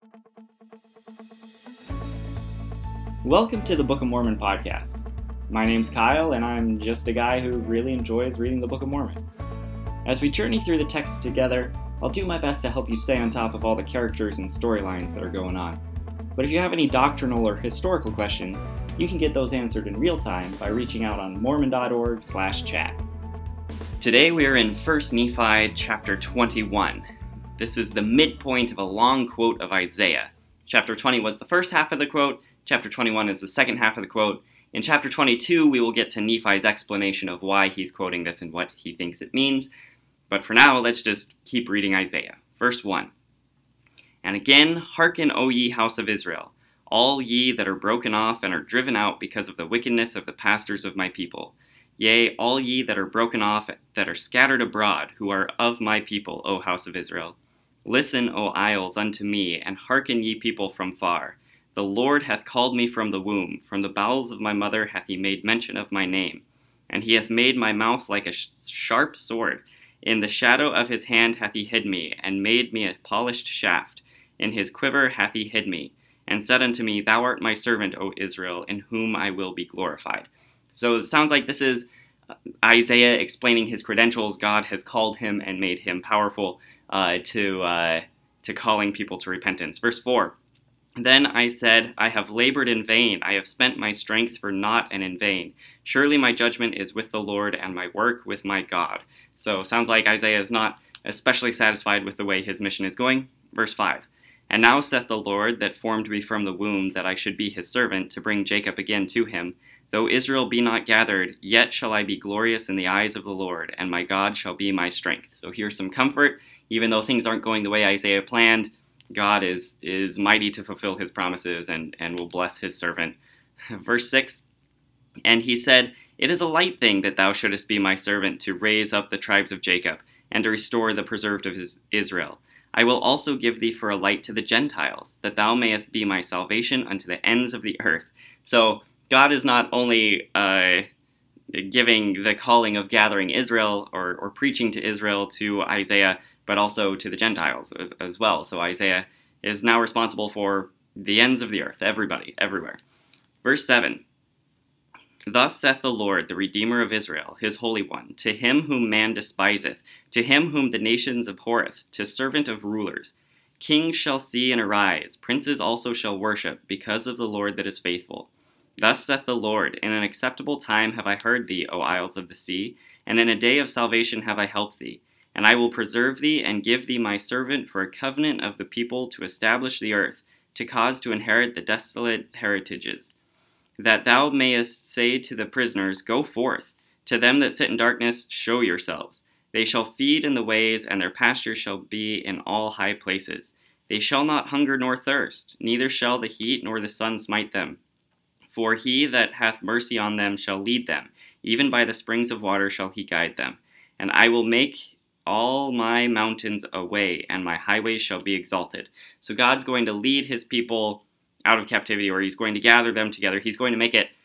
Welcome to the Book of Mormon podcast. My name's Kyle, and I'm just a guy who really enjoys reading the Book of Mormon. As we journey through the text together, I'll do my best to help you stay on top of all the characters and storylines that are going on. But if you have any doctrinal or historical questions, you can get those answered in real time by reaching out on mormon.org/chat. Today we are in 1 Nephi chapter 21. This is the midpoint of a long quote of Isaiah. Chapter 20 was the first half of the quote. Chapter 21 is the second half of the quote. In chapter 22, we will get to Nephi's explanation of why he's quoting this and what he thinks it means. But for now, let's just keep reading Isaiah. Verse 1. And again, hearken, O ye house of Israel, all ye that are broken off and are driven out because of the wickedness of the pastors of my people. Yea, all ye that are broken off, that are scattered abroad, who are of my people, O house of Israel. Listen, O isles, unto me, and hearken ye people from far. The Lord hath called me from the womb, from the bowels of my mother hath he made mention of my name. And he hath made my mouth like a sharp sword. In the shadow of his hand hath he hid me, and made me a polished shaft. In his quiver hath he hid me, and said unto me, Thou art my servant, O Israel, in whom I will be glorified. So it sounds like this is Isaiah explaining his credentials. God has called him and made him powerful to calling people to repentance. Verse 4. Then I said, I have labored in vain, I have spent my strength for naught and in vain. Surely my judgment is with the Lord, and my work with my God. So sounds like Isaiah is not especially satisfied with the way his mission is going. Verse 5. And now saith the Lord that formed me from the womb, that I should be his servant, to bring Jacob again to him. Though Israel be not gathered, yet shall I be glorious in the eyes of the Lord, and my God shall be my strength. So here's some comfort. Even though things aren't going the way Isaiah planned, God is mighty to fulfill his promises and will bless his servant. Verse 6, And he said, It is a light thing that thou shouldest be my servant, to raise up the tribes of Jacob, and to restore the preserved of Israel. I will also give thee for a light to the Gentiles, that thou mayest be my salvation unto the ends of the earth. So God is not only giving the calling of gathering Israel or preaching to Israel to Isaiah, but also to the Gentiles as well. So Isaiah is now responsible for the ends of the earth, everybody, everywhere. Verse 7, Thus saith the Lord, the Redeemer of Israel, his Holy One, to him whom man despiseth, to him whom the nations abhorreth, to servant of rulers. Kings shall see and arise, princes also shall worship, because of the Lord that is faithful. Thus saith the Lord, In an acceptable time have I heard thee, O isles of the sea, and in a day of salvation have I helped thee. And I will preserve thee, and give thee my servant for a covenant of the people, to establish the earth, to cause to inherit the desolate heritages. That thou mayest say to the prisoners, Go forth. To them that sit in darkness, show yourselves. They shall feed in the ways, and their pasture shall be in all high places. They shall not hunger nor thirst, neither shall the heat nor the sun smite them. For he that hath mercy on them shall lead them, even by the springs of water shall he guide them. And I will make all my mountains a way, and my highways shall be exalted. So God's going to lead his people out of captivity, or he's going to gather them together. He's going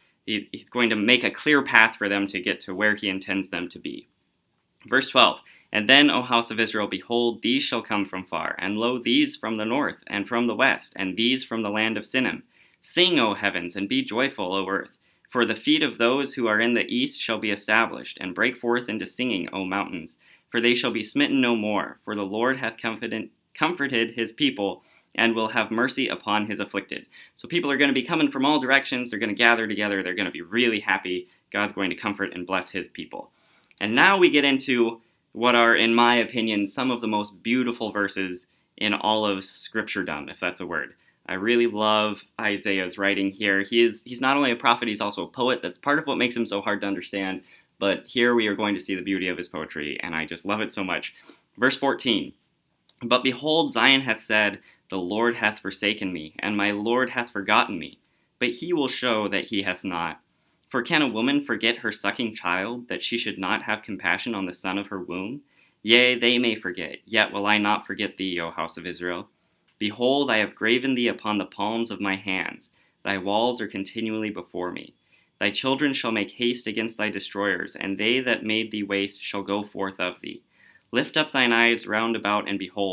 to make a clear path for them to get to where he intends them to be. Verse 12, And then, O house of Israel, behold, these shall come from far, and lo, these from the north, and from the west, and these from the land of Sinim. Sing, O heavens, and be joyful, O earth. For the feet of those who are in the east shall be established, and break forth into singing, O mountains. For they shall be smitten no more, for the Lord hath comforted his people, and will have mercy upon his afflicted. So people are going to be coming from all directions, they're going to gather together, they're going to be really happy. God's going to comfort and bless his people. And now we get into what are, in my opinion, some of the most beautiful verses in all of Scripturedom, if that's a word. I really love Isaiah's writing here. He's not only a prophet, he's also a poet. That's part of what makes him so hard to understand. But here we are going to see the beauty of his poetry, and I just love it so much. Verse 14, But behold, Zion hath said, The Lord hath forsaken me, and my Lord hath forgotten me. But he will show that he hath not. For can a woman forget her sucking child, that she should not have compassion on the son of her womb? Yea, they may forget, yet will I not forget thee, O house of Israel. Behold, I have graven thee upon the palms of my hands. Thy walls are continually before me. Thy children shall make haste against thy destroyers, and they that made thee waste shall go forth of thee. Lift up thine eyes round about, and behold.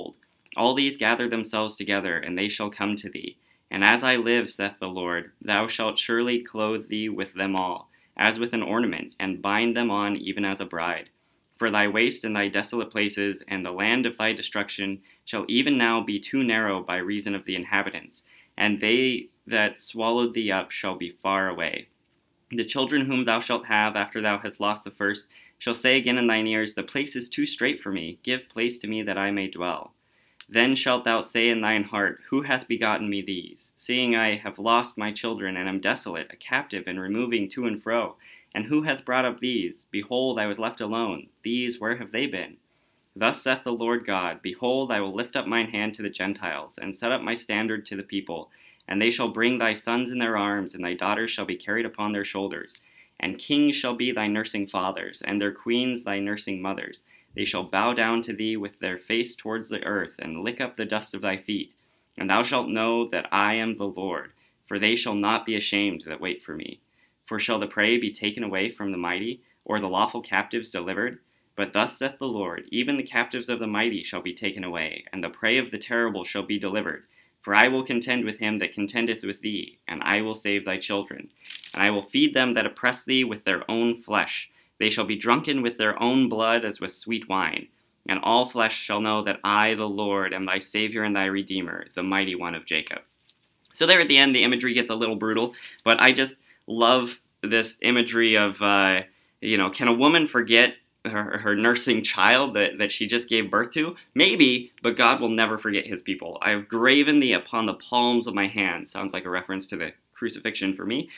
All these gather themselves together, and they shall come to thee. And as I live, saith the Lord, thou shalt surely clothe thee with them all, as with an ornament, and bind them on even as a bride. For thy waste and thy desolate places, and the land of thy destruction, shall even now be too narrow by reason of the inhabitants, and they that swallowed thee up shall be far away. The children whom thou shalt have after thou hast lost the first shall say again in thine ears, the place is too strait for me, give place to me that I may dwell. Then shalt thou say in thine heart, who hath begotten me these? Seeing I have lost my children, and am desolate, a captive, and removing to and fro. And who hath brought up these? Behold, I was left alone. These, where have they been? Thus saith the Lord God, behold, I will lift up mine hand to the Gentiles, and set up my standard to the people. And they shall bring thy sons in their arms, and thy daughters shall be carried upon their shoulders. And kings shall be thy nursing fathers, and their queens thy nursing mothers. They shall bow down to thee with their face towards the earth, and lick up the dust of thy feet. And thou shalt know that I am the Lord, for they shall not be ashamed that wait for me. For shall the prey be taken away from the mighty, or the lawful captives delivered? But thus saith the Lord, even the captives of the mighty shall be taken away, and the prey of the terrible shall be delivered. For I will contend with him that contendeth with thee, and I will save thy children. And I will feed them that oppress thee with their own flesh. They shall be drunken with their own blood as with sweet wine. And all flesh shall know that I, the Lord, am thy Savior and thy Redeemer, the mighty one of Jacob. So there at the end, the imagery gets a little brutal, but I just love this imagery of, can a woman forget her nursing child that she just gave birth to? Maybe, but God will never forget his people. I have graven thee upon the palms of my hands. Sounds like a reference to the crucifixion for me.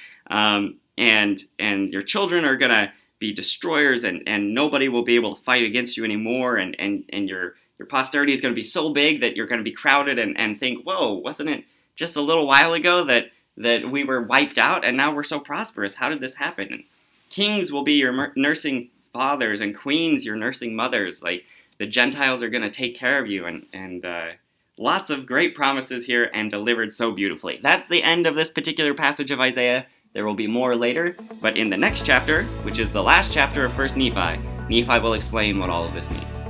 And your children are going to be destroyers, and nobody will be able to fight against you anymore, and your posterity is going to be so big that you're going to be crowded and think, whoa, wasn't it just a little while ago that we were wiped out, and now we're so prosperous? How did this happen? And kings will be your nursing fathers, and queens your nursing mothers. Like, the Gentiles are going to take care of you, and lots of great promises here, and delivered so beautifully. That's the end of this particular passage of Isaiah. There will be more later, but in the next chapter, which is the last chapter of 1 Nephi, Nephi will explain what all of this means.